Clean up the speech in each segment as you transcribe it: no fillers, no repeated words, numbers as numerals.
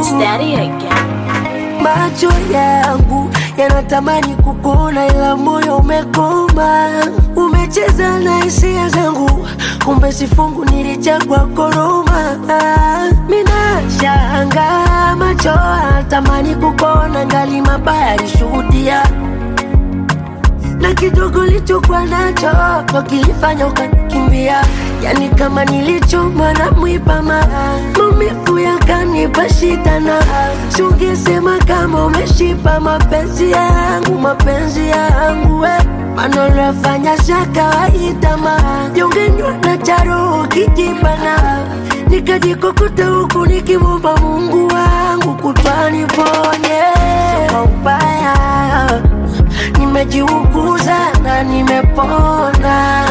It's Daddy again. Macho yangu yanatamani kukuona, ila moyo umekoma. Umecheza na hisia zangu, kumbe sifungu nilichagua koroma. Mina shanga macho yanatamani kukuona, ngali mabaya alishuhudia. Na kidogo lichokuwa nacho ndo kilifanya ukanikimbia. Yani kama nilichoma na mwiba maumivu yakanipa shida, na sungesema kama umeshipa mapenzi yangu we. Maneno yafanya za kawaida jongenywa na charo kijibana. Nikajikukuta huku nikimwomba Mungu wangu kutwa niponye. Kwa ubaya nimejiuguza na nimepona.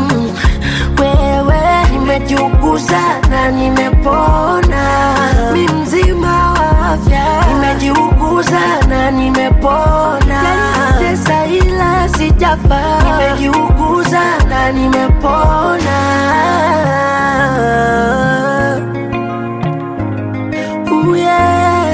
Wewe nimejiuguza na nimepona. Mi mzima wa afya, nimejiuguza na nimepona. Natesa ila sijafa, nimejiuguza na nimepona. Ooh yeah.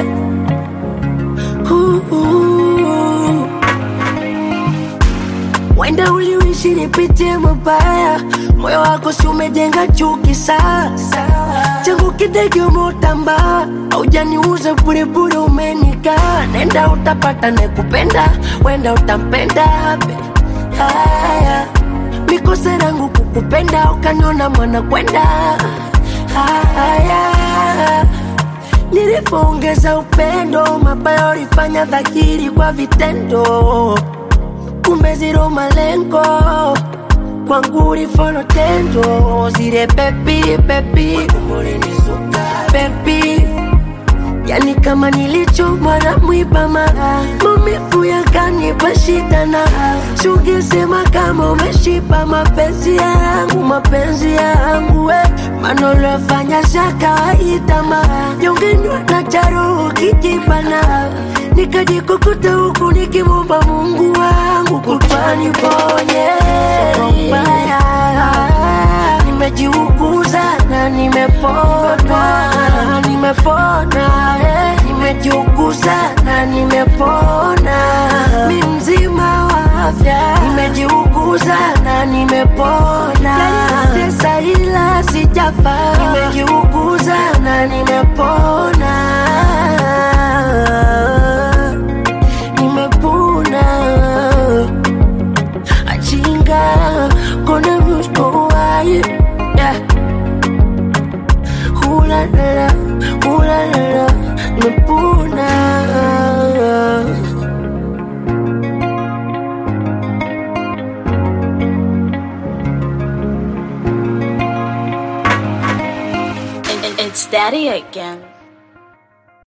Wenda uliishi nipitie mabaya, moyo wako si umejenga chuki sasa. Changu kidege umeutamba, haujaniuza bure bure umenika. Nenda utapata nekupenda, wenda utampenda. Haya, mikosa yangu kukupenda, ukaniona mwana kwenda. Haya, nilipoongeza upendo, mabaya ulifanya dhahiri kwa vitendo. Kumbe zero malengo, kwangu ulifolo tendo. Zile baby yani kama nilichomwa na mwiba maumivu yakanipa shida, na sungesema kama umeshipa mapenzi yangu we. Maneno yafanya za kawaida jongenywa na charo kijibana. Nikajikukuta huku nikimwomba Mungu wangu kutwa niponye. Kwa ubaya nimejiuguza na nimepona. Nimejiuguza na nimepona. Mi mzima wa afya, nimejiuguza na nimepona. Natesa ila sijafa, nimejiuguza na nimepona. Nimepona. Achinga kona mshko wae, yeah. Hula la nimepona. It's Daddy again.